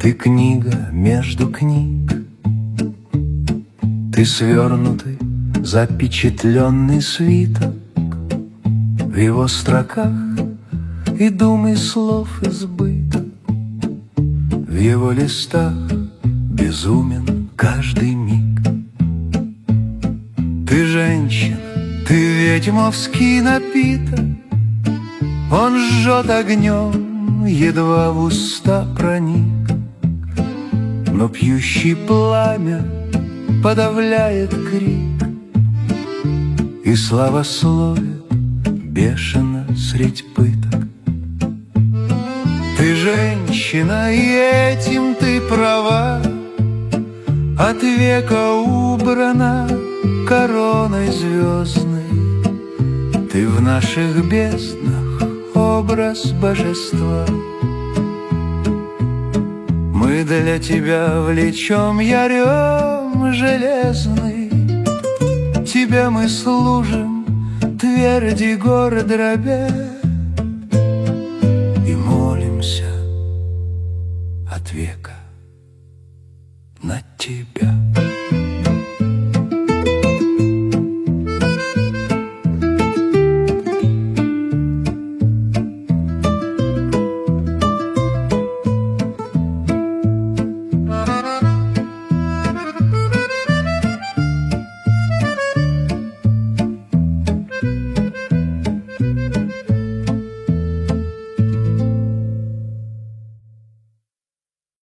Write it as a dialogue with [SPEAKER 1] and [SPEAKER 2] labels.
[SPEAKER 1] Ты книга между книг, ты свернутый, запечатленный свиток. В его строках и дум, и слов избыток. В его листах безумен каждый миг. Ты женщина, ты ведьмовский напиток. Он жжет огнем, едва в уста проник. Но пьющий пламя подавляет крик и славословит бешено средь пыток. Ты женщина, и этим ты права. От века убрана короной звездной. Ты в наших безднах образ божества. Мы для тебя влечем ярем железный. Тебе мы служим, тверди гор дробя, и молимся от века на тебя.